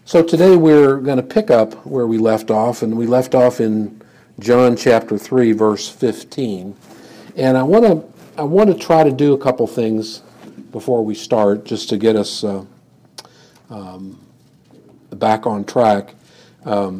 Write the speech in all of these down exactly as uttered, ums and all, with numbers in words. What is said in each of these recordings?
So today we're going to pick up where we left off, and we left off in John chapter three, verse fifteen. And I want to I want to try to do a couple things before we start, just to get us uh, um, back on track. Um,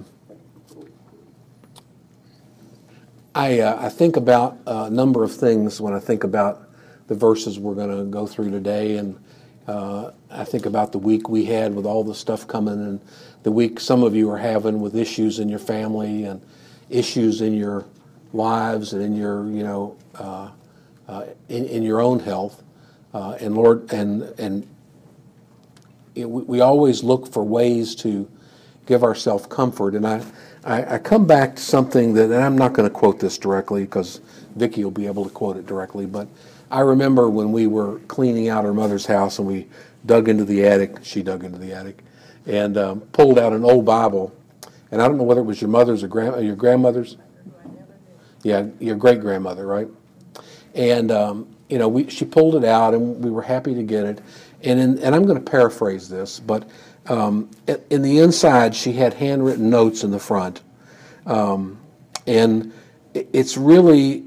I uh, I think about a number of things when I think about the verses we're going to go through today, and Uh, I think about the week we had with all the stuff coming, and the week some of you are having with issues in your family and issues in your lives and in your, you know, uh, uh, in, in your own health. Uh, and Lord, and and it, we, we always look for ways to give ourselves comfort. And I, I, I come back to something that, and I'm not going to quote this directly because Vicki will be able to quote it directly, but I remember when we were cleaning out her mother's house and we dug into the attic, she dug into the attic, and um, pulled out an old Bible. And I don't know whether it was your mother's or grand, your grandmother's. Yeah, your great-grandmother, right? And, um, you know, we, she pulled it out and we were happy to get it. And, in, and I'm going to paraphrase this, but um, in the inside she had handwritten notes in the front. Um, and it's really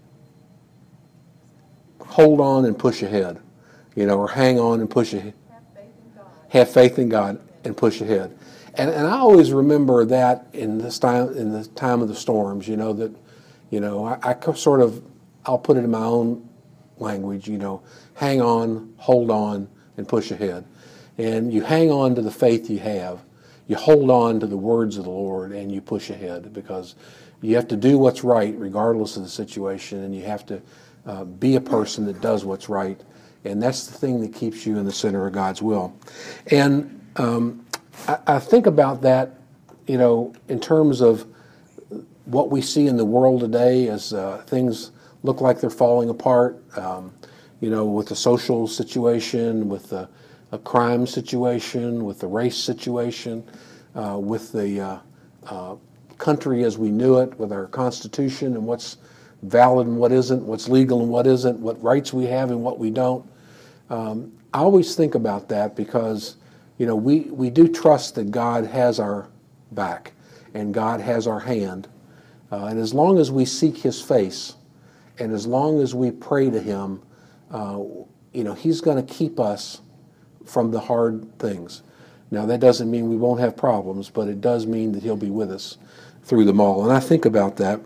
hold on and push ahead, you know, or hang on and push ahead. Have faith in God. Have faith in God and push ahead. And and I always remember that in this time in the time of the storms, you know, that, you know, I, I sort of I'll put it in my own language, you know, hang on, hold on, and push ahead. And you hang on to the faith you have. You hold on to the words of the Lord and you push ahead, because you have to do what's right regardless of the situation, and you have to Uh, be a person that does what's right, and that's the thing that keeps you in the center of God's will. And um, I, I think about that, you know, in terms of what we see in the world today as uh, things look like they're falling apart, um, you know, with the social situation, with the a crime situation, with the race situation, uh, with the uh, uh, country as we knew it, with our Constitution and what's valid and what isn't, what's legal and what isn't, what rights we have and what we don't. Um, I always think about that because, you know, we, we do trust that God has our back and God has our hand. Uh, and as long as we seek His face and as long as we pray to Him, uh, you know, He's going to keep us from the hard things. Now, that doesn't mean we won't have problems, but it does mean that He'll be with us through them all. And I think about that.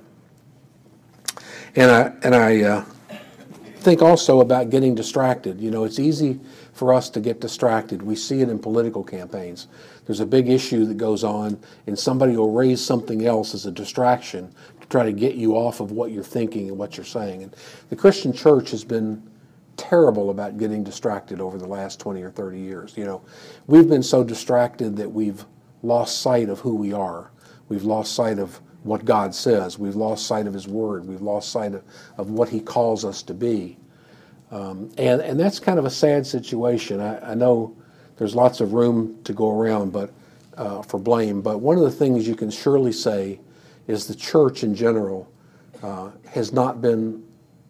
And I and I uh, think also about getting distracted. You know, it's easy for us to get distracted. We see it in political campaigns. There's a big issue that goes on, and somebody will raise something else as a distraction to try to get you off of what you're thinking and what you're saying. And the Christian church has been terrible about getting distracted over the last twenty or thirty years. You know, we've been so distracted that we've lost sight of who we are. We've lost sight of what God says. We've lost sight of His Word. We've lost sight of, of what He calls us to be. Um, and, and that's kind of a sad situation. I, I know there's lots of room to go around but uh, for blame, but one of the things you can surely say is the church in general uh, has not been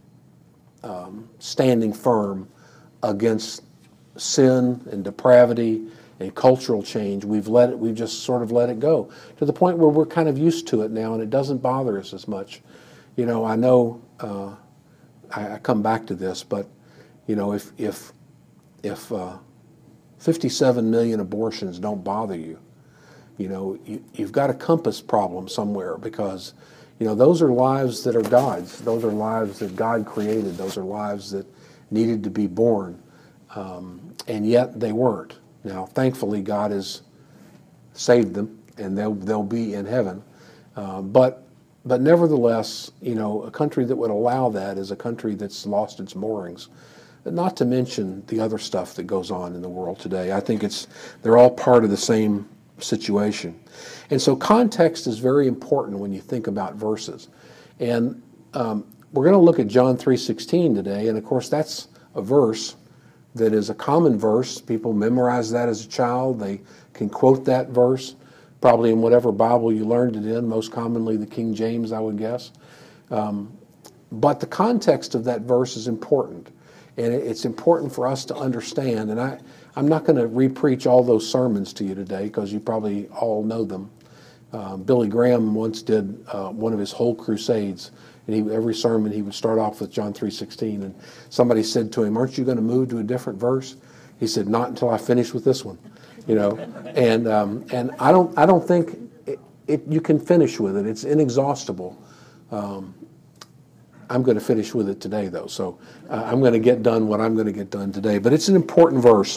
um, standing firm against sin and depravity and cultural change. We've let it, we've just sort of let it go to the point where we're kind of used to it now, and it doesn't bother us as much. You know, I know uh, I, I come back to this, but you know, if if if uh, fifty-seven million abortions don't bother you, you know, you, you've got a compass problem somewhere, because you know those are lives that are God's. Those are lives that God created. Those are lives that needed to be born, um, and yet they weren't. Now, thankfully, God has saved them, and they'll they'll be in heaven. Uh, but but nevertheless, you know, a country that would allow that is a country that's lost its moorings. Not to mention the other stuff that goes on in the world today. I think it's they're all part of the same situation, and so context is very important when you think about verses. And um, we're going to look at John three sixteen today, and of course that's a verse that is a common verse. People memorize that as a child. They can quote that verse, probably in whatever Bible you learned it in, most commonly the King James, I would guess. Um, but the context of that verse is important, and it's important for us to understand. And I, I'm not going to re-preach all those sermons to you today because you probably all know them. Uh, Billy Graham once did uh, one of his whole crusades, and he, every sermon he would start off with John three sixteen, and somebody said to him, "Aren't you going to move to a different verse?" He said, "Not until I finish with this one," you know. And um, and I don't I don't think it, it, you can finish with it. It's inexhaustible. Um, I'm going to finish with it today, though, so uh, I'm going to get done what I'm going to get done today. But it's an important verse,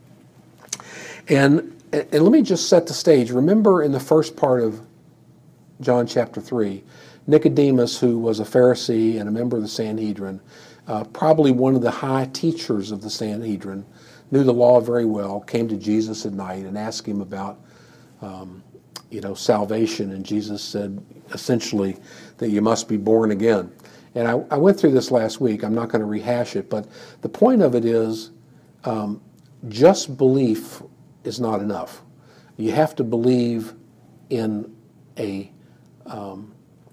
and. And let me just set the stage. Remember in the first part of John chapter three, Nicodemus, who was a Pharisee and a member of the Sanhedrin, uh, probably one of the high teachers of the Sanhedrin, knew the law very well, came to Jesus at night and asked him about, um, you know, salvation. And Jesus said essentially that you must be born again. And I, I went through this last week. I'm not going to rehash it, but the point of it is um, just belief is not enough. You have to believe in a, um,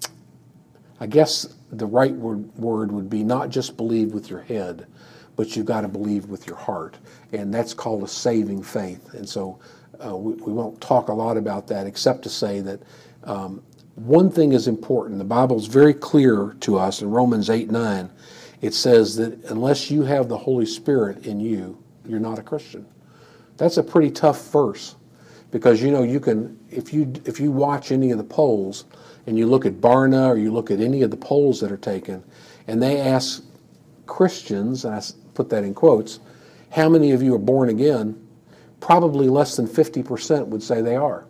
I guess the right word, word would be not just believe with your head, but you've got to believe with your heart. And that's called a saving faith. And so uh, we, we won't talk a lot about that except to say that um, one thing is important. The Bible is very clear to us in Romans eight nine. It says that unless you have the Holy Spirit in you, you're not a Christian. That's a pretty tough verse because, you know, you can, if you if you watch any of the polls and you look at Barna or you look at any of the polls that are taken and they ask Christians, and I put that in quotes, how many of you are born again, probably less than fifty percent would say they are.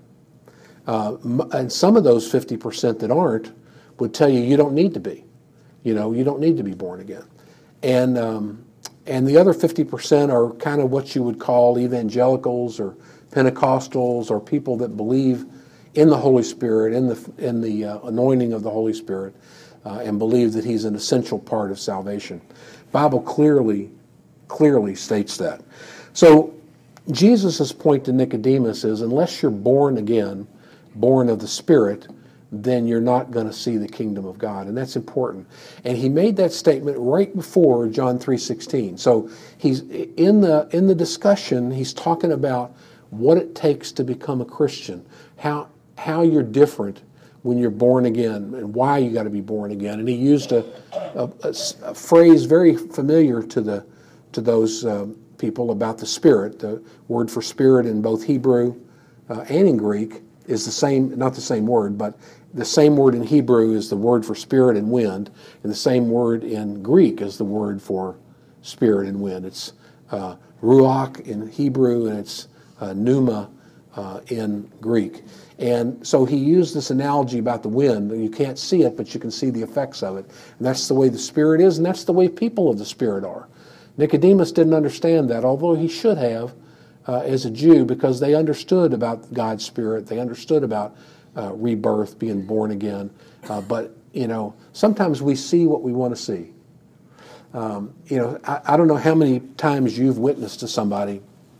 Uh, and some of those fifty percent that aren't would tell you you don't need to be. You know, you don't need to be born again. And um, and the other fifty percent are kind of what you would call evangelicals or Pentecostals or people that believe in the Holy Spirit, in the in the uh, anointing of the Holy Spirit, uh, and believe that He's an essential part of salvation. The Bible clearly, clearly states that. So Jesus' point to Nicodemus is, unless you're born again, born of the Spirit, then you're not going to see the kingdom of God. And that's important. And he made that statement right before John three sixteen. So he's in the in the discussion, he's talking about what it takes to become a Christian, how how you're different when you're born again, and why you got to be born again. And he used a, a, a, a phrase very familiar to the to those um, people about the Spirit. The word for Spirit in both Hebrew uh, and in Greek is the same, not the same word, but the same word in Hebrew is the word for spirit and wind, and the same word in Greek is the word for spirit and wind. It's uh, ruach in Hebrew, and it's uh, pneuma uh, in Greek. And so he used this analogy about the wind. You can't see it, but you can see the effects of it. And that's the way the Spirit is, and that's the way people of the Spirit are. Nicodemus didn't understand that, although he should have uh, as a Jew, because they understood about God's Spirit. They understood about uh, rebirth, being born again. Uh, but, you know, sometimes we see what we want to see. Um, you know, I, I don't know how many times you've witnessed to somebody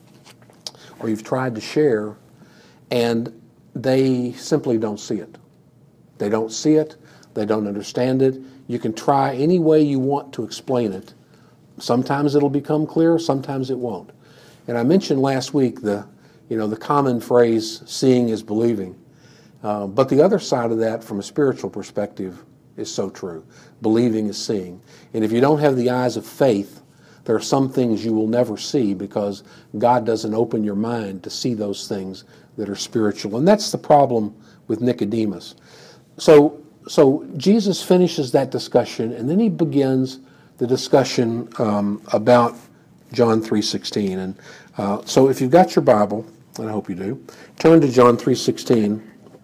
or you've tried to share, and they simply don't see it. They don't see it. They don't understand it. You can try any way you want to explain it. Sometimes it'll become clear, sometimes it won't. And I mentioned last week the, you know, the common phrase, seeing is believing. Uh, but the other side of that, from a spiritual perspective, is so true. Believing is seeing. And if you don't have the eyes of faith, there are some things you will never see because God doesn't open your mind to see those things that are spiritual. And that's the problem with Nicodemus. So, so Jesus finishes that discussion, and then he begins the discussion um, about John three sixteen. And uh, so if you've got your Bible, and I hope you do, turn to John three sixteen,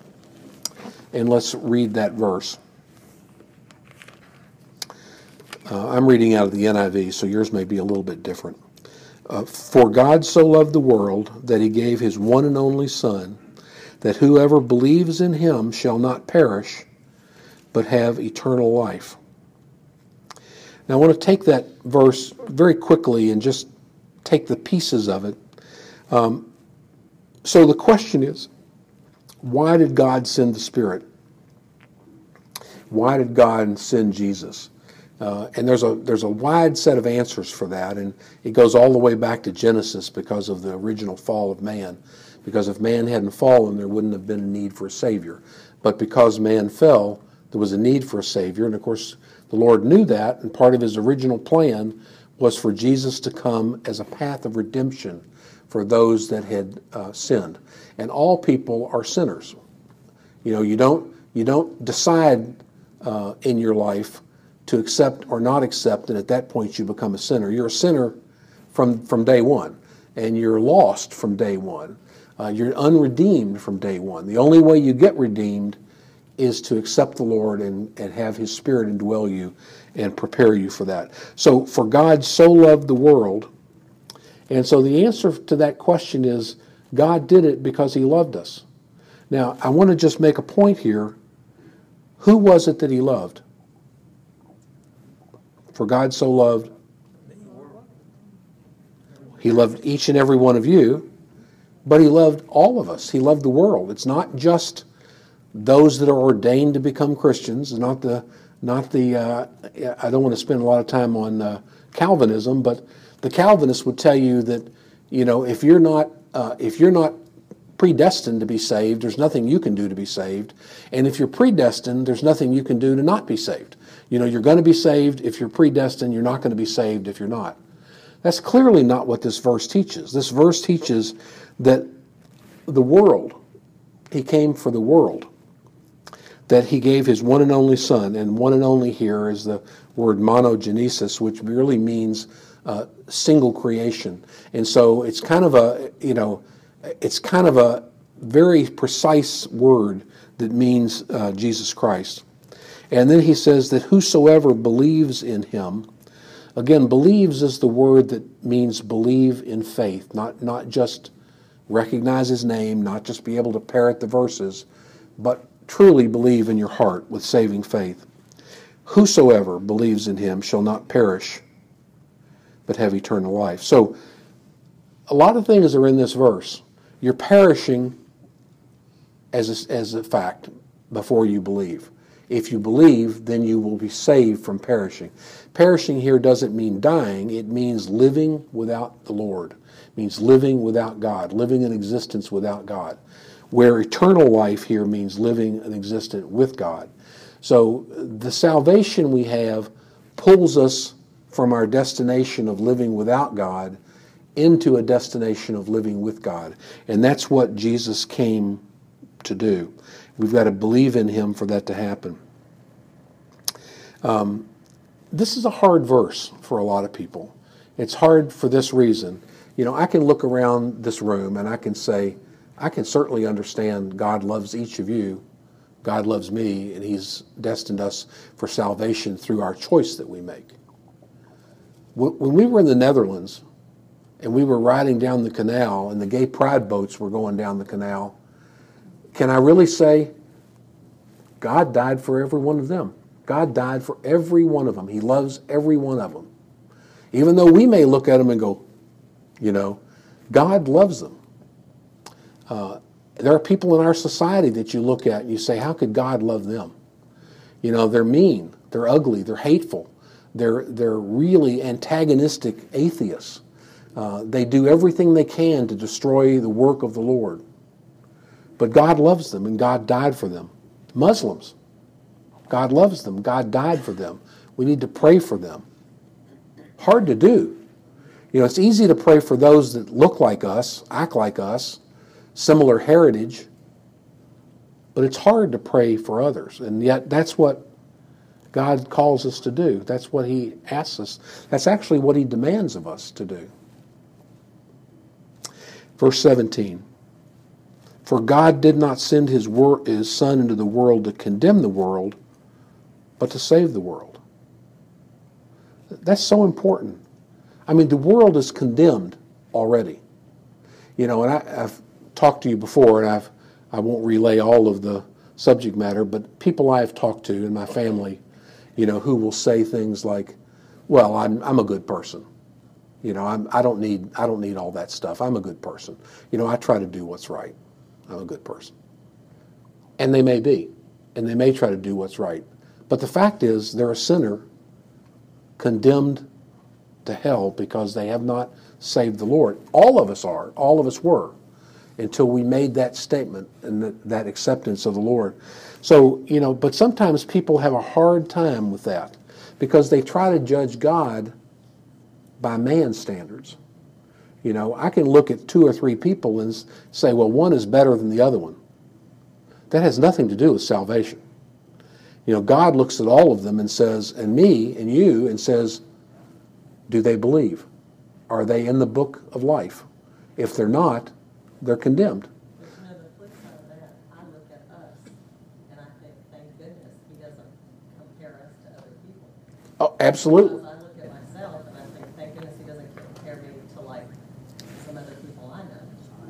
and let's read that verse. Uh, I'm reading out of the N I V, so yours may be a little bit different. Uh, For God so loved the world that he gave his one and only Son, that whoever believes in him shall not perish, but have eternal life. Now I want to take that verse very quickly and just take the pieces of it. Um, so the question is, why did God send the Spirit? Why did God send Jesus? Uh, and there's a there's a wide set of answers for that, and it goes all the way back to Genesis because of the original fall of man. Because if man hadn't fallen, there wouldn't have been a need for a Savior. But because man fell, there was a need for a Savior, and of course the Lord knew that, and part of His original plan was for Jesus to come as a path of redemption for those that had uh, sinned. And all people are sinners. You know, you don't you don't decide uh, in your life to accept or not accept, and at that point you become a sinner. You're a sinner from, from day one, and you're lost from day one. Uh, you're unredeemed from day one. The only way you get redeemed is to accept the Lord and, and have His Spirit indwell you and prepare you for that. So, for God so loved the world, and so the answer to that question is God did it because He loved us. Now, I want to just make a point here. Who was it that He loved? For God so loved, He loved each and every one of you, but He loved all of us. He loved the world. It's not just those that are ordained to become Christians. It's not the, not the. Uh, I don't want to spend a lot of time on uh, Calvinism, but the Calvinists would tell you that, you know, if you're not, uh, if you're not predestined to be saved, there's nothing you can do to be saved, and if you're predestined, there's nothing you can do to not be saved. You know, you're going to be saved if you're predestined. You're not going to be saved if you're not. That's clearly not what this verse teaches. This verse teaches that the world, He came for the world, that He gave His one and only Son, and one and only here is the word monogenesis, which really means uh, single creation. And so it's kind of a, you know, it's kind of a very precise word that means uh, Jesus Christ. And then He says that whosoever believes in Him, again, believes is the word that means believe in faith, not, not just recognize His name, not just be able to parrot the verses, but truly believe in your heart with saving faith. Whosoever believes in Him shall not perish, but have eternal life. So, a lot of things are in this verse. You're perishing as a, as a fact before you believe. If you believe, then you will be saved from perishing. Perishing here doesn't mean dying. It means living without the Lord. It means living without God, living an existence without God. Where eternal life here means living an existence with God. So the salvation we have pulls us from our destination of living without God into a destination of living with God. And that's what Jesus came to do. We've got to believe in Him for that to happen. Um, this is a hard verse for a lot of people. It's hard for this reason. You know, I can look around this room and I can say, I can certainly understand God loves each of you. God loves me, and He's destined us for salvation through our choice that we make. When we were in the Netherlands and we were riding down the canal and the gay pride boats were going down the canal, can I really say God died for every one of them? God died for every one of them. He loves every one of them. Even though we may look at them and go, you know, God loves them. Uh, there are people in our society that you look at and you say, how could God love them? You know, they're mean, they're ugly, they're hateful, they're, they're really antagonistic atheists. Uh, they do everything they can to destroy the work of the Lord. But God loves them, and God died for them. Muslims, God loves them. God died for them. We need to pray for them. Hard to do. You know, it's easy to pray for those that look like us, act like us, similar heritage, but it's hard to pray for others. And yet that's what God calls us to do. That's what He asks us. That's actually what He demands of us to do. Verse seventeen. For God did not send his, wor- his Son into the world to condemn the world, but to save the world. That's so important. I mean, the world is condemned already. You know, and I, I've talked to you before, and I've, I won't relay all of the subject matter, but people I've talked to in my family, you know, who will say things like, well, I'm, I'm a good person. You know, I'm, I don't need, I don't need all that stuff. I'm a good person. You know, I try to do what's right. I'm a good person. And they may be, and they may try to do what's right. But the fact is, they're a sinner condemned to hell because they have not saved the Lord. All of us are. All of us were until we made that statement and that, that acceptance of the Lord. So, you know, but sometimes people have a hard time with that because they try to judge God by man's standards. You know, I can look at two or three people and say, well, one is better than the other one. That has nothing to do with salvation. You know, God looks at all of them and says, and me and you, and says, do they believe? Are they in the book of life? If they're not, they're condemned. But you know, the flip side of that, I look at us, and I think, thank goodness he doesn't compare us to other people. Oh, absolutely. Because I look at myself, and I think, thank goodness he doesn't compare me to, like, some other people I know.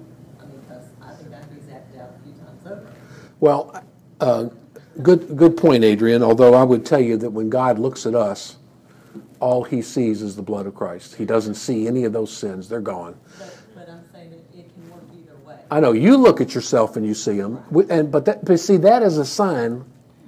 I mean, because I think I'd be zapped out a few times over. Well, uh, good good point, Adrian, although I would tell you that when God looks at us, all he sees is the blood of Christ. He doesn't see any of those sins. They're gone. But, but I'm saying it, it can work either way. I know, you look at yourself and you see them, and, but, that, but see, that is a sign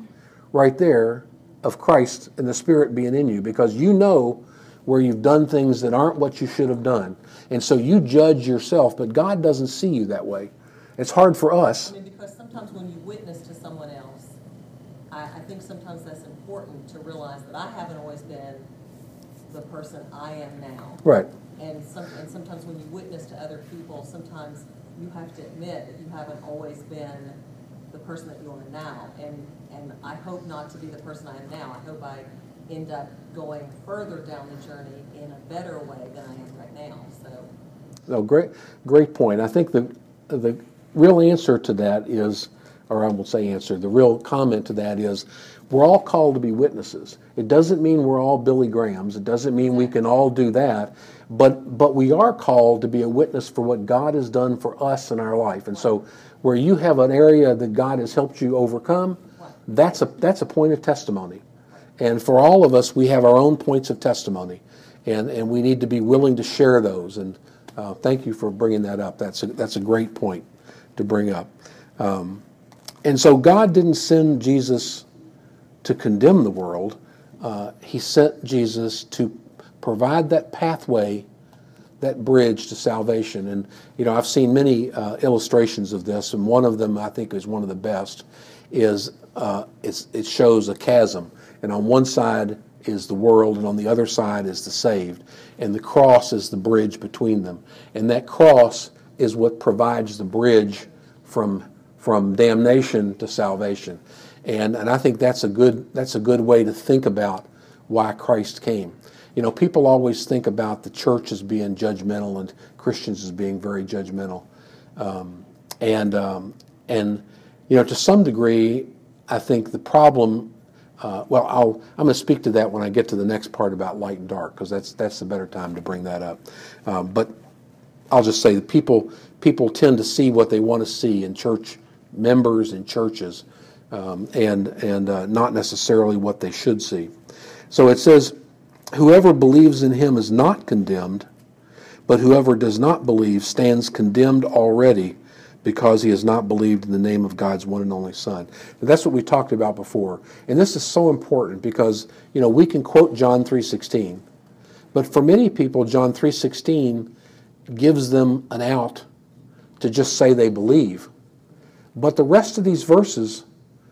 right there of Christ and the Spirit being in you, because you know where you've done things that aren't what you should have done. And so you judge yourself, but God doesn't see you that way. It's hard for us. I mean, because sometimes when you witness to someone else, I, I think sometimes that's important to realize that I haven't always been the person I am now. Right. And some, and sometimes when you witness to other people, sometimes you have to admit that you haven't always been the person that you are now. And and I hope not to be the person I am now. I hope I end up going further down the journey in a better way than I am right now. So. No, great, great point. I think the the real answer to that is, or I won't say answer, the real comment to that is, we're all called to be witnesses. It doesn't mean we're all Billy Grahams. It doesn't mean we can all do that. But but we are called to be a witness for what God has done for us in our life. And so where you have an area that God has helped you overcome, that's a that's a point of testimony. And for all of us, we have our own points of testimony. And, and we need to be willing to share those. And uh, thank you for bringing that up. That's a, that's a great point to bring up. Um, and so God didn't send Jesus to condemn the world. Uh, he sent Jesus to provide that pathway, that bridge to salvation. And, you know, I've seen many uh, illustrations of this, and one of them I think is one of the best, is uh, it's, it shows a chasm. And on one side is the world, and on the other side is the saved. And the cross is the bridge between them. And that cross is what provides the bridge from, from damnation to salvation. And and I think that's a good that's a good way to think about why Christ came. You know, people always think about the church as being judgmental and Christians as being very judgmental. Um, and um, and you know, to some degree, I think the problem. Uh, well, I'll I'm going to speak to that when I get to the next part about light and dark, because that's that's the better time to bring that up. Um, but I'll just say that people people tend to see what they want to see in church members and churches. Um, and and uh, not necessarily what they should see. So it says, whoever believes in him is not condemned, but whoever does not believe stands condemned already, because he has not believed in the name of God's one and only Son. And that's what we talked about before. And this is so important because, you know, we can quote John three sixteen, but for many people, John three sixteen gives them an out to just say they believe. But the rest of these verses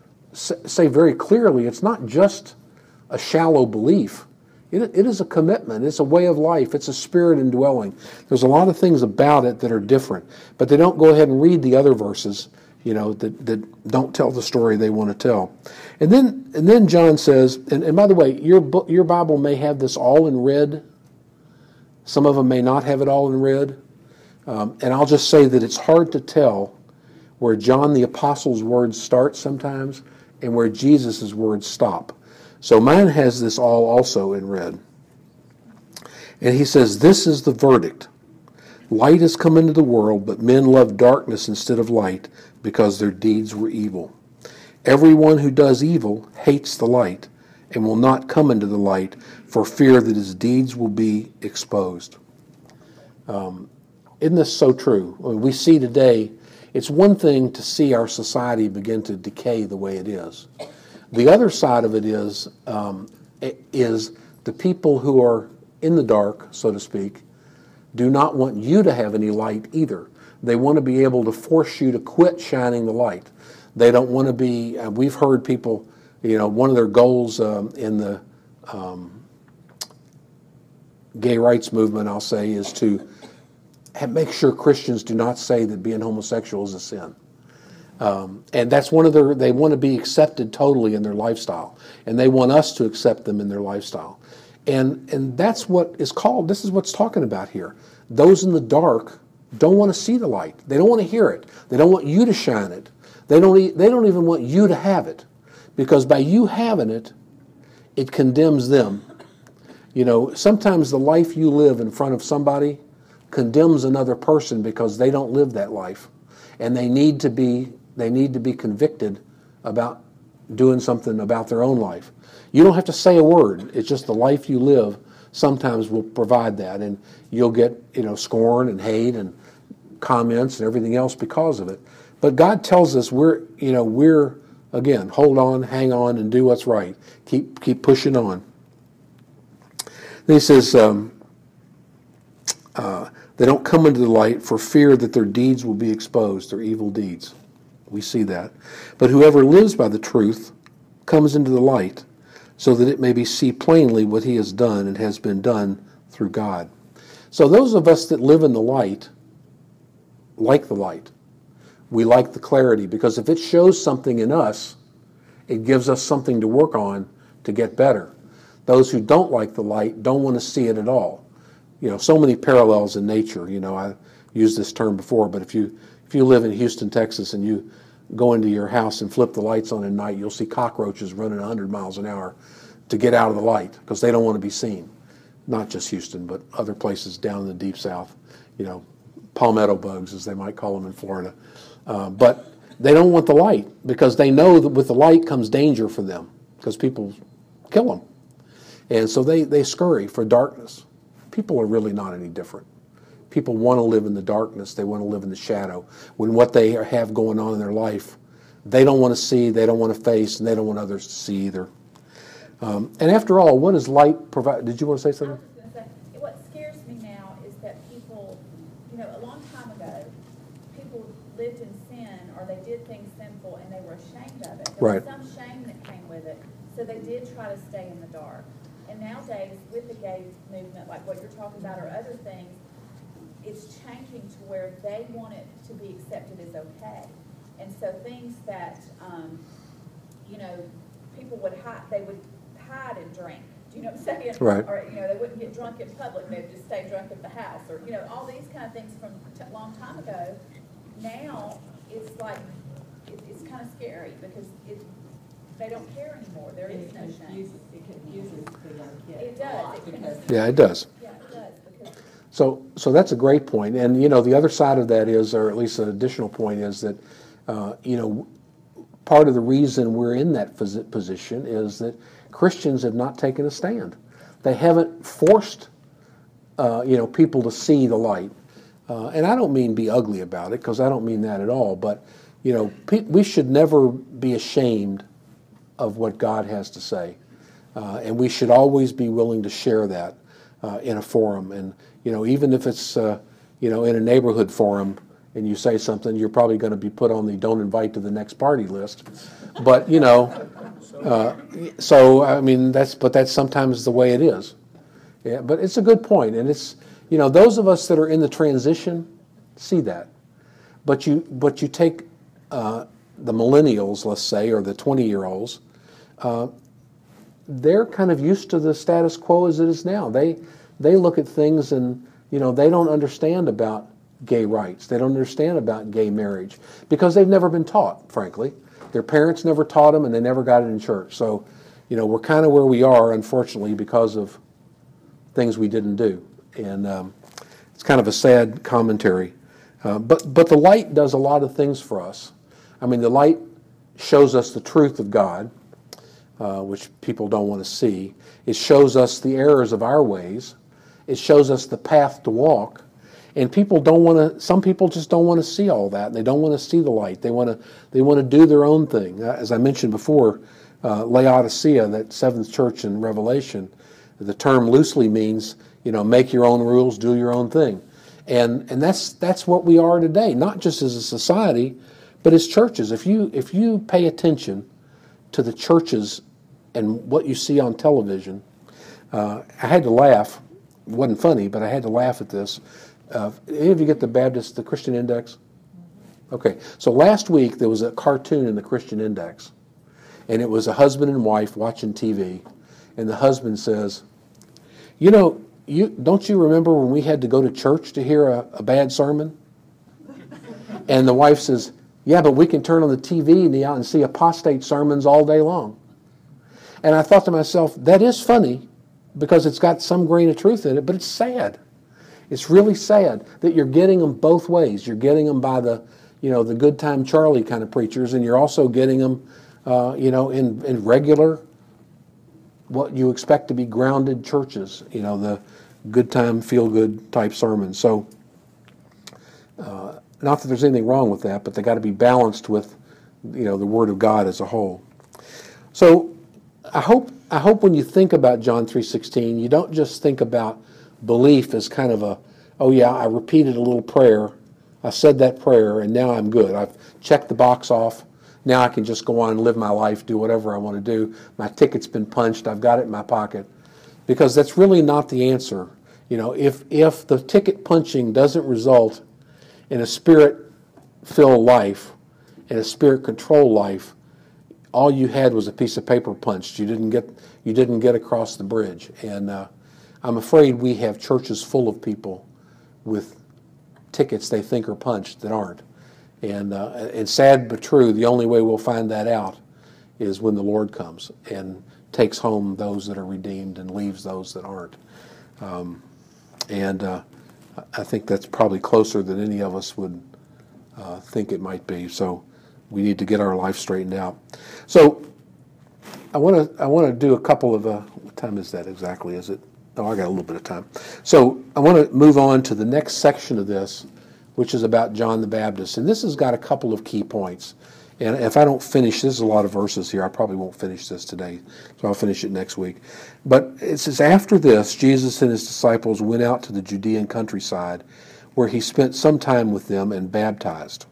say very clearly it's not just a shallow belief. It, it is a commitment. It's a way of life. It's a spirit indwelling. There's a lot of things about it that are different, but they don't go ahead and read the other verses, you know, that, that don't tell the story they want to tell. And then and then John says, and, and by the way, your book, your Bible may have this all in red. Some of them may not have it all in red. Um, and I'll just say that it's hard to tell where John the Apostle's words start sometimes and where Jesus' words stop. So mine has this all also in red. And he says, this is the verdict. Light has come into the world, but men love darkness instead of light because their deeds were evil. Everyone who does evil hates the light and will not come into the light for fear that his deeds will be exposed. Um, isn't this so true? I mean, we see today, it's one thing to see our society begin to decay the way it is. The other side of it is um, is the people who are in the dark, so to speak, do not want you to have any light either. They want to be able to force you to quit shining the light. They don't want to be, uh, we've heard people, you know, one of their goals um, in the um, gay rights movement, I'll say, is to have, make sure Christians do not say that being homosexual is a sin. Um, and that's one of their, they want to be accepted totally in their lifestyle. And they want us to accept them in their lifestyle. And, and that's what is called, this is what's talking about here. Those in the dark don't want to see the light. They don't want to hear it. They don't want you to shine it. They don't, e- they don't even want you to have it. Because by you having it, it condemns them. You know, sometimes the life you live in front of somebody condemns another person because they don't live that life. And they need to be, they need to be convicted about doing something about their own life. You don't have to say a word. It's just the life you live sometimes will provide that. And you'll get, you know, scorn and hate and comments and everything else because of it. But God tells us we're, you know, we're, again, hold on, hang on, and do what's right. Keep keep pushing on. Then he says, um, uh, they don't come into the light for fear that their deeds will be exposed, their evil deeds. We see that. But whoever lives by the truth comes into the light, so that it may be see plainly what he has done and has been done through God. So those of us that live in the light like the light. We like the clarity, because if it shows something in us, it gives us something to work on to get better. Those who don't like the light don't want to see it at all. You know, so many parallels in nature. You know, I used this term before, but if you if you live in Houston, Texas, and you go into your house and flip the lights on at night, you'll see cockroaches running one hundred miles an hour to get out of the light because they don't want to be seen. Not just Houston, but other places down in the deep south. You know, palmetto bugs, as they might call them in Florida. Uh, but they don't want the light because they know that with the light comes danger for them because people kill them. And so they, they scurry for darkness. People are really not any different. People want to live in the darkness. They want to live in the shadow. When what they have going on in their life, they don't want to see, they don't want to face, and they don't want others to see either. Um, and after all, what does light provide? Did you want to say something? I was just going to say, what scares me now is that people, you know, a long time ago, people lived in sin or they did things sinful and they were ashamed of it. There Right. was some shame that came with it, so they did try to stay in the dark. And nowadays, with the gay movement, like what you're talking about or other things, it's changing to where they want it to be accepted as okay. And so things that, um, you know, people would hide, they would hide and drink. Do you know what I'm saying? Right. Or, you know, they wouldn't get drunk in public. They'd just stay drunk at the house. Or, you know, all these kind of things from a long time ago. Now, it's like, it, it's kind of scary because it, they don't care anymore. There is It no shame. confuses, it confuses the young kids It a does. lot It because confuses- Yeah, it does. Yeah, it does. Because So, so that's a great point. And, you know, the other side of that is, or at least an additional point is that, uh, you know, part of the reason we're in that posi- position is that Christians have not taken a stand. They haven't forced, uh, you know, people to see the light. Uh, and I don't mean be ugly about it, because I don't mean that at all. But, you know, pe- we should never be ashamed of what God has to say. Uh, and we should always be willing to share that uh, in a forum. And, you know, even if it's, uh, you know, in a neighborhood forum and you say something, you're probably going to be put on the don't invite to the next party list. But, you know, uh, so, I mean, that's, but that's sometimes the way it is. Yeah, but it's a good point. And it's, you know, those of us that are in the transition see that. But you, but you take uh, the millennials, let's say, or the twenty-year-olds, uh, they're kind of used to the status quo as it is now. They they look at things and, you know, they don't understand about gay rights. They don't understand about gay marriage because they've never been taught, frankly. Their parents never taught them and they never got it in church. So, you know, we're kind of where we are, unfortunately, because of things we didn't do. And um, it's kind of a sad commentary. Uh, but, but the light does a lot of things for us. I mean, the light shows us the truth of God, Uh, which people don't want to see. It shows us the errors of our ways. It shows us the path to walk. And people don't want to, some people just don't want to see all that. They don't want to see the light. They want to they want to do their own thing. Uh, as I mentioned before, uh, Laodicea, that seventh church in Revelation, The term loosely means, you know, make your own rules, do your own thing. And and that's that's what we are today, not just as a society, but as churches. If you if you pay attention to the churches and what you see on television, uh, I had to laugh. It wasn't funny, but I had to laugh at this. Uh, any of you get the Baptist, the Christian Index? Okay, so last week there was a cartoon in the Christian Index, and it was a husband and wife watching T V, and the husband says, you know, you don't you remember when we had to go to church to hear a, a bad sermon? And the wife says, yeah, but we can turn on the T V and, and see apostate sermons all day long. And I thought to myself, that is funny because it's got some grain of truth in it, but it's sad. It's really sad that you're getting them both ways. You're getting them by the, you know, the good time Charlie kind of preachers, and you're also getting them, uh, you know, in, in regular, what you expect to be grounded churches, you know, the good time, feel good type sermons. So, uh, not that there's anything wrong with that, but they got to be balanced with, you know, the Word of God as a whole. So, I hope I hope when you think about John three sixteen, you don't just think about belief as kind of a, oh yeah, I repeated a little prayer, I said that prayer, and now I'm good. I've checked the box off. Now I can just go on and live my life, do whatever I want to do. My ticket's been punched. I've got it in my pocket. Because that's really not the answer. You know, if if the ticket punching doesn't result in a spirit-filled life, in a spirit-controlled life, all you had was a piece of paper punched. You didn't get you didn't get across the bridge. And uh, I'm afraid we have churches full of people with tickets they think are punched that aren't. And, uh, and sad but true, the only way we'll find that out is when the Lord comes and takes home those that are redeemed and leaves those that aren't. Um, and uh, I think that's probably closer than any of us would uh, think it might be. So we need to get our life straightened out. So I want to I want to do a couple of, uh, what time is that exactly? Is it? Oh, I got a little bit of time. So I want to move on to the next section of this, which is about John the Baptist. And this has got a couple of key points. And if I don't finish, there's a lot of verses here. I probably won't finish this today, so I'll finish it next week. But it says, after this, Jesus and his disciples went out to the Judean countryside, where he spent some time with them and baptized.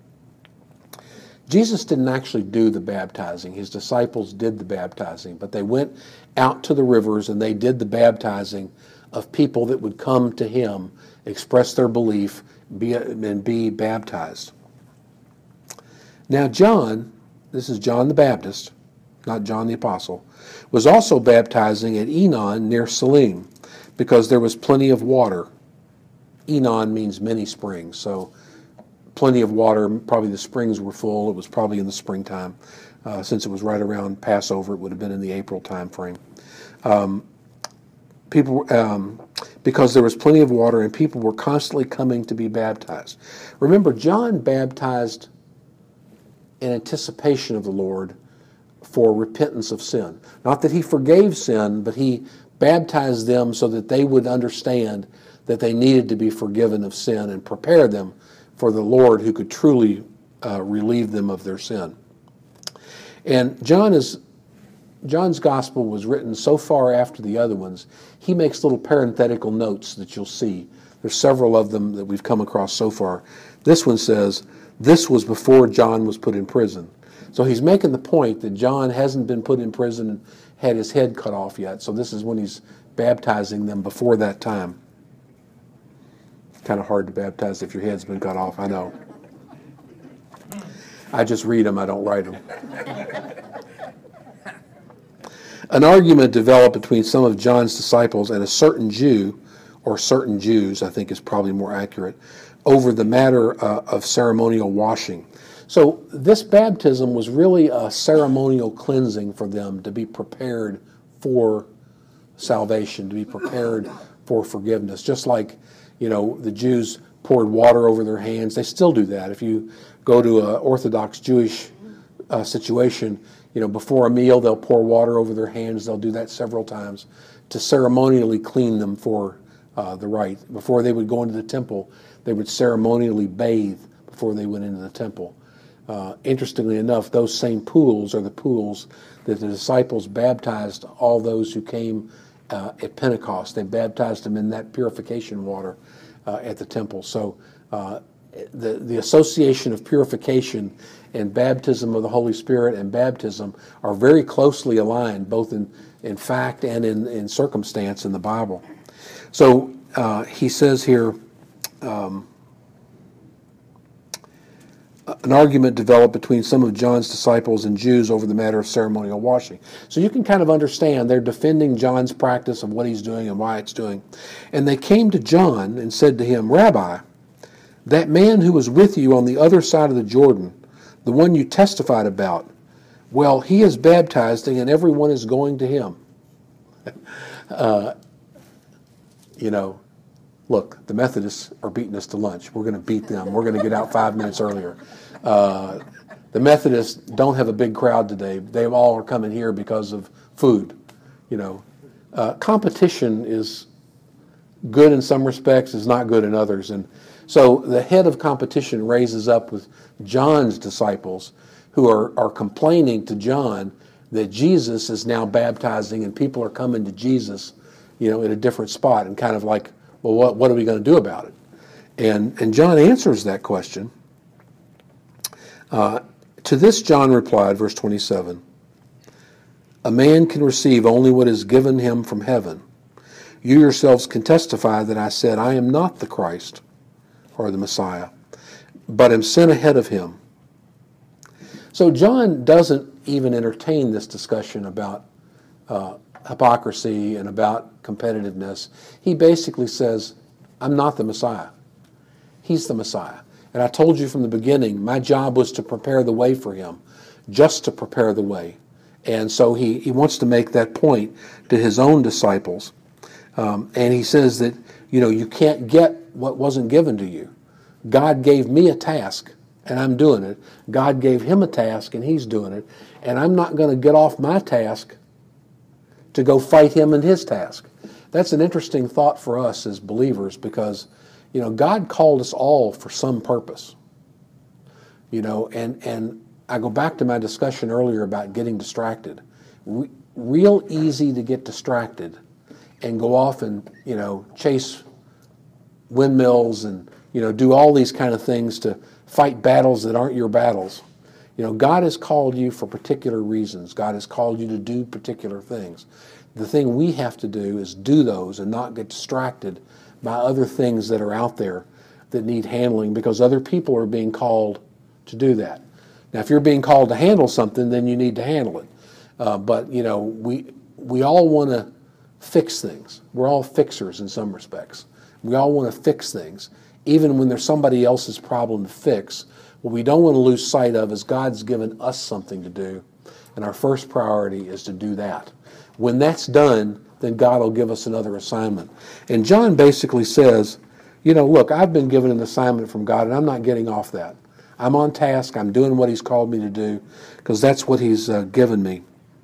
Jesus didn't actually do the baptizing. His disciples did the baptizing, but they went out to the rivers and they did the baptizing of people that would come to him, express their belief, be, and be baptized. Now John, this is John the Baptist, not John the Apostle, was also baptizing at Enon near Salim, because there was plenty of water. Enon means many springs, so plenty of water. Probably the springs were full. It was probably in the springtime. Uh, since it was right around Passover, it would have been in the April time frame. Um, people, um, because there was plenty of water and people were constantly coming to be baptized. Remember, John baptized in anticipation of the Lord for repentance of sin. Not that he forgave sin, but he baptized them so that they would understand that they needed to be forgiven of sin and prepare them for the Lord who could truly uh, relieve them of their sin. And John is John's gospel was written so far after the other ones, he makes little parenthetical notes that you'll see. There's several of them that we've come across so far. This one says, this was before John was put in prison. So he's making the point that John hasn't been put in prison and had his head cut off yet. So this is when he's baptizing them before that time. Kind of hard to baptize if your head's been cut off, I know. I just read them, I don't write them. An argument developed between some of John's disciples and a certain Jew, or certain Jews, I think is probably more accurate, over the matter uh, of ceremonial washing. So this baptism was really a ceremonial cleansing for them to be prepared for salvation, to be prepared for forgiveness. Just like, you know, the Jews poured water over their hands. They still do that. If you go to an Orthodox Jewish uh, situation, you know, before a meal, they'll pour water over their hands. They'll do that several times to ceremonially clean them for uh, the rite. Before they would go into the temple, they would ceremonially bathe before they went into the temple. Uh, interestingly enough, those same pools are the pools that the disciples baptized all those who came uh, at Pentecost. They baptized him in that purification water uh, at the temple. So uh, the, the association of purification and baptism of the Holy Spirit and baptism are very closely aligned, both in, in fact and in, in circumstance in the Bible. So uh, he says here, um, an argument developed between some of John's disciples and Jews over the matter of ceremonial washing. So you can kind of understand they're defending John's practice of what he's doing and why it's doing. And they came to John and said to him, Rabbi, that man who was with you on the other side of the Jordan, the one you testified about, well, he is baptizing and everyone is going to him. uh, you know, look, the Methodists are beating us to lunch. We're going to beat them. We're going to get out five minutes earlier. Uh, the Methodists don't have a big crowd today. They all are coming here because of food. You know, uh, competition is good in some respects, is not good in others. And so the head of competition raises up with John's disciples who are, are complaining to John that Jesus is now baptizing and people are coming to Jesus, you know, in a different spot, and kind of like, well, what, what are we going to do about it? And, and John answers that question. Uh, to this John replied, verse twenty-seven, a man can receive only what is given him from heaven. You yourselves can testify that I said, I am not the Christ or the Messiah, but am sent ahead of him. So John doesn't even entertain this discussion about uh, hypocrisy and about competitiveness. He basically says, I'm not the Messiah. He's the Messiah. And I told you from the beginning, my job was to prepare the way for him, just to prepare the way. And so he, he wants to make that point to his own disciples. Um, and he says that, you know, you can't get what wasn't given to you. God gave me a task, and I'm doing it. God gave him a task, and he's doing it. And I'm not going to get off my task to go fight him in his task. That's an interesting thought for us as believers, because, you know, God called us all for some purpose. You know, and, and I go back to my discussion earlier about getting distracted. Re- real easy to get distracted and go off and, you know, chase windmills and, you know, do all these kind of things to fight battles that aren't your battles. You know, God has called you for particular reasons. God has called you to do particular things. The thing we have to do is do those and not get distracted by other things that are out there that need handling, because other people are being called to do that. Now, if you're being called to handle something, then you need to handle it. Uh, but, you know, we we all want to fix things. We're all fixers in some respects. We all want to fix things, even when there's somebody else's problem to fix. What we don't want to lose sight of is God's given us something to do, and our first priority is to do that. When that's done, then God will give us another assignment. And John basically says, you know, look, I've been given an assignment from God, and I'm not getting off that. I'm on task. I'm doing what he's called me to do, because that's what he's uh, given me.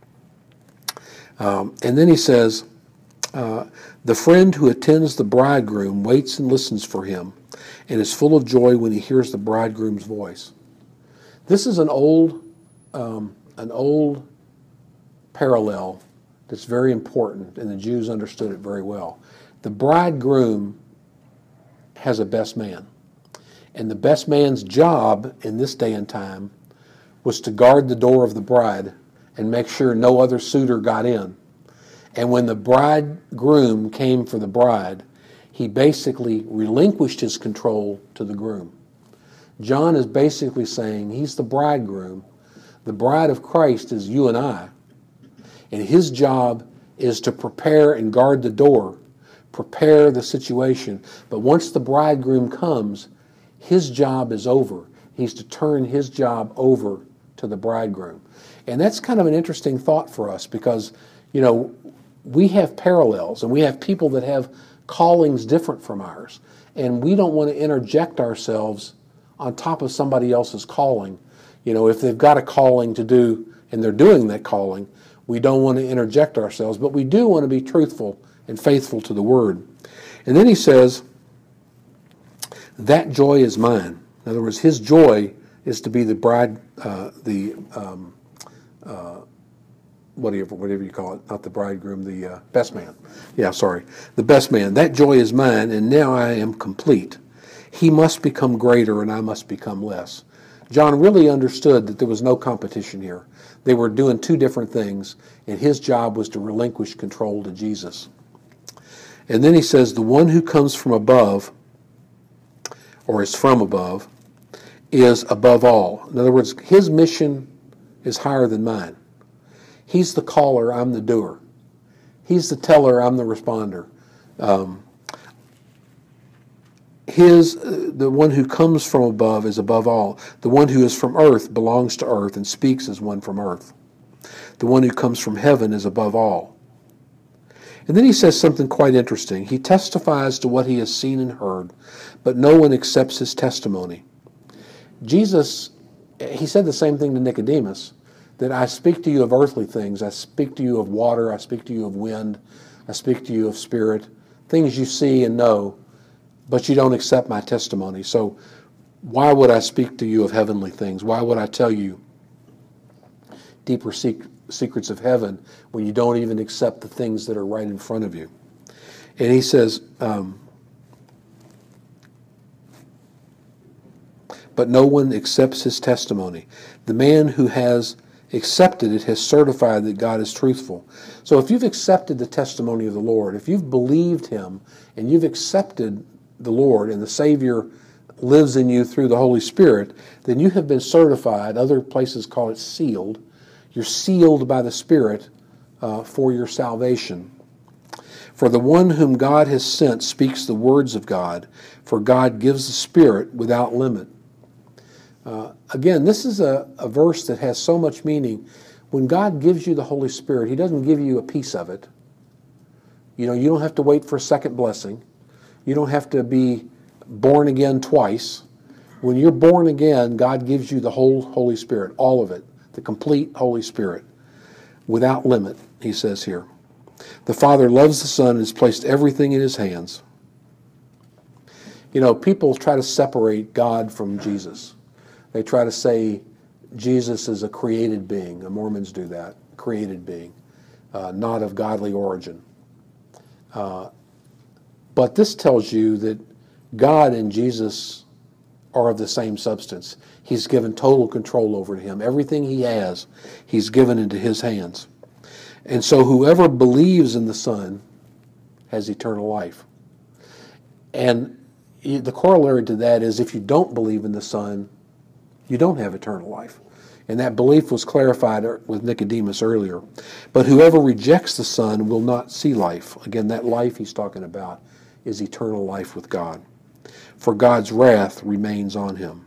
Um, and then he says, uh, the friend who attends the bridegroom waits and listens for him and is full of joy when he hears the bridegroom's voice. This is an old, um, an old parallel that's very important, and the Jews understood it very well. The bridegroom has a best man. And the best man's job in this day and time was to guard the door of the bride and make sure no other suitor got in. And when the bridegroom came for the bride, he basically relinquished his control to the groom. John is basically saying he's the bridegroom. The bride of Christ is you and I. And his job is to prepare and guard the door, prepare the situation. But once the bridegroom comes, his job is over. He's to turn his job over to the bridegroom. And that's kind of an interesting thought for us, because, you know, we have parallels, and we have people that have callings different from ours. And we don't want to interject ourselves on top of somebody else's calling. You know, if they've got a calling to do and they're doing that calling, we don't want to interject ourselves, but we do want to be truthful and faithful to the word. And then he says, that joy is mine. In other words, his joy is to be the bride, uh, the um, uh, whatever, whatever you call it, not the bridegroom, the uh, best man. Yeah, sorry. The best man. That joy is mine, and now I am complete. He must become greater, and I must become less. John really understood that there was no competition here. They were doing two different things, and his job was to relinquish control to Jesus. And then he says, the one who comes from above, or is from above, is above all. In other words, his mission is higher than mine. He's the caller, I'm the doer. He's the teller, I'm the responder. Um, his, uh, the one who comes from above is above all. The one who is from earth belongs to earth and speaks as one from earth. The one who comes from heaven is above all. And then he says something quite interesting. He testifies to what he has seen and heard, but no one accepts his testimony. Jesus, he said the same thing to Nicodemus, that I speak to you of earthly things. I speak to you of water. I speak to you of wind. I speak to you of spirit, things you see and know, but you don't accept my testimony. So why would I speak to you of heavenly things? Why would I tell you deeper sec- secrets of heaven when you don't even accept the things that are right in front of you? And he says, um, but no one accepts his testimony. The man who has accepted it has certified that God is truthful. So if you've accepted the testimony of the Lord, if you've believed him and you've accepted the Lord and the Savior lives in you through the Holy Spirit, then you have been certified. Other places call it sealed. You're sealed by the Spirit uh, for your salvation. For the one whom God has sent speaks the words of God, for God gives the Spirit without limit. Uh, again, this is a, a verse that has so much meaning. When God gives you the Holy Spirit, he doesn't give you a piece of it. You know, you don't have to wait for a second blessing. You don't have to be born again twice. When you're born again, God gives you the whole Holy Spirit, all of it, the complete Holy Spirit, without limit, he says here. The Father loves the Son and has placed everything in his hands. You know, people try to separate God from Jesus. They try to say Jesus is a created being. The Mormons do that, created being, uh, not of godly origin. Uh, but this tells you that God and Jesus are of the same substance. He's given total control over him. Everything he has, he's given into his hands. And so whoever believes in the Son has eternal life. And the corollary to that is if you don't believe in the Son, you don't have eternal life. And that belief was clarified with Nicodemus earlier. But whoever rejects the Son will not see life. Again, that life he's talking about is eternal life with God. For God's wrath remains on him.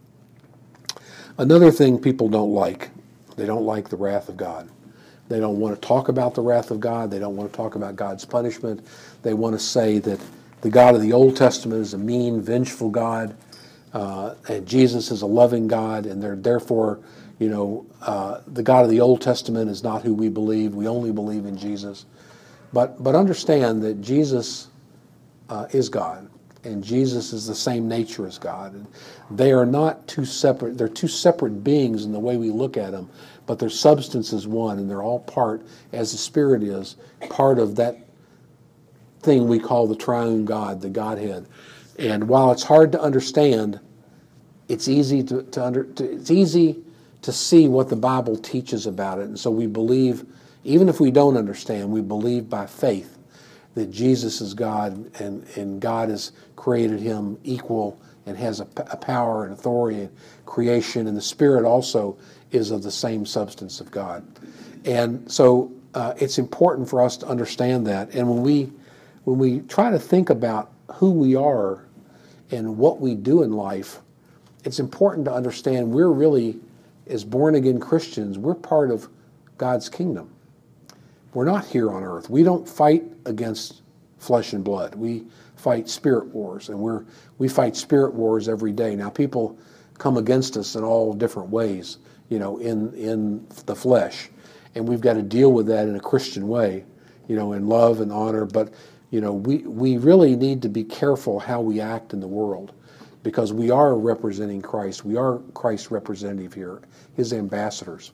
Another thing people don't like, they don't like the wrath of God. They don't want to talk about the wrath of God. They don't want to talk about God's punishment. They want to say that the God of the Old Testament is a mean, vengeful God. Uh, and Jesus is a loving God, and they're therefore, you know, uh, the God of the Old Testament is not who we believe. We only believe in Jesus. But but understand that Jesus uh, is God, and Jesus is the same nature as God. And they are not two separate. They're two separate beings in the way we look at them, but their substance is one, and they're all part, as the Spirit is, part of that thing we call the triune God, the Godhead. And while it's hard to understand, it's easy to, to under to, it's easy to see what the Bible teaches about it. And so we believe, even if we don't understand, we believe by faith that Jesus is God, and, and God has created him equal and has a, a power and authority in creation, and the Spirit also is of the same substance of God. And so uh, it's important for us to understand that. And when we when we try to think about who we are and what we do in life, it's important to understand we're really, as born-again Christians, we're part of God's kingdom. We're not here on earth. We don't fight against flesh and blood. We fight spirit wars, and we're we fight spirit wars every day. Now, people come against us in all different ways, you know, in, in the flesh, and we've got to deal with that in a Christian way, you know, in love and honor, but You know, we, we really need to be careful how we act in the world, because we are representing Christ. We are Christ's representative here, his ambassadors.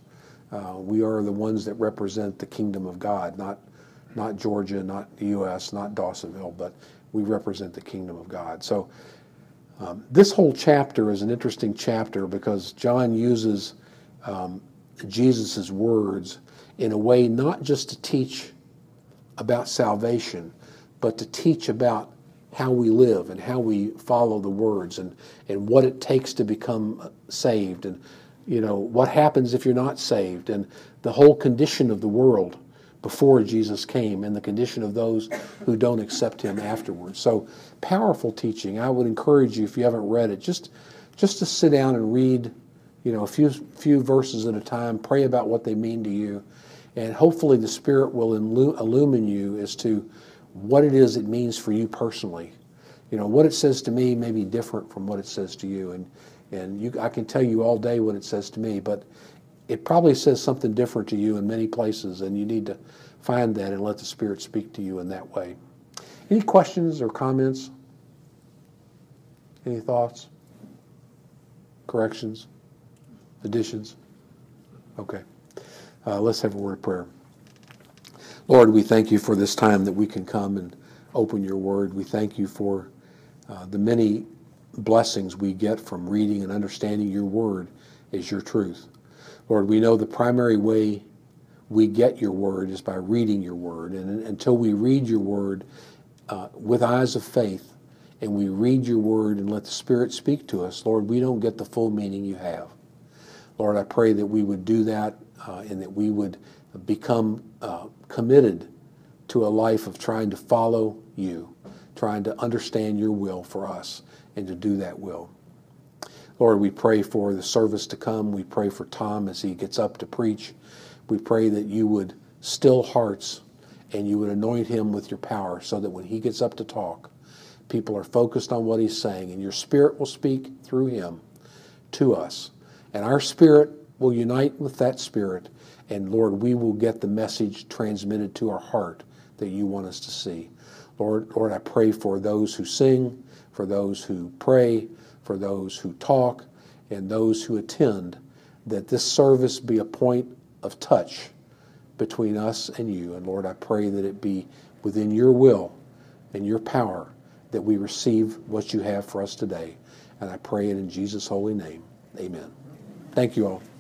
Uh, we are the ones that represent the kingdom of God, not not Georgia, not the U S, not Dawsonville, but we represent the kingdom of God. So um, this whole chapter is an interesting chapter because John uses um, Jesus' words in a way not just to teach about salvation, but to teach about how we live and how we follow the words and, and what it takes to become saved and, you know, what happens if you're not saved and the whole condition of the world before Jesus came and the condition of those who don't accept him afterwards. So powerful teaching. I would encourage you, if you haven't read it, just just to sit down and read, you know, a few few verses at a time, pray about what they mean to you, and hopefully the Spirit will illu- illumine you as to what it is it means for you personally. You know, what it says to me may be different from what it says to you, and and you, I can tell you all day what it says to me, but it probably says something different to you in many places, and you need to find that and let the Spirit speak to you in that way. Any questions or comments? Any thoughts? Corrections? Additions? Okay. Uh, let's have a word of prayer. Lord, we thank you for this time that we can come and open your word. We thank you for uh, the many blessings we get from reading and understanding your word as your truth. Lord, we know the primary way we get your word is by reading your word. And until we read your word uh, with eyes of faith and we read your word and let the Spirit speak to us, Lord, we don't get the full meaning you have. Lord, I pray that we would do that uh, and that we would become uh, committed to a life of trying to follow you, trying to understand your will for us and to do that will. Lord, we pray for the service to come. We pray for Tom as he gets up to preach. We pray that you would still hearts and you would anoint him with your power so that when he gets up to talk, people are focused on what he's saying and your Spirit will speak through him to us. And our spirit will unite with that Spirit. And Lord, we will get the message transmitted to our heart that you want us to see. Lord, Lord, I pray for those who sing, for those who pray, for those who talk, and those who attend, that this service be a point of touch between us and you. And Lord, I pray that it be within your will and your power that we receive what you have for us today. And I pray it in Jesus' holy name. Amen. Thank you all.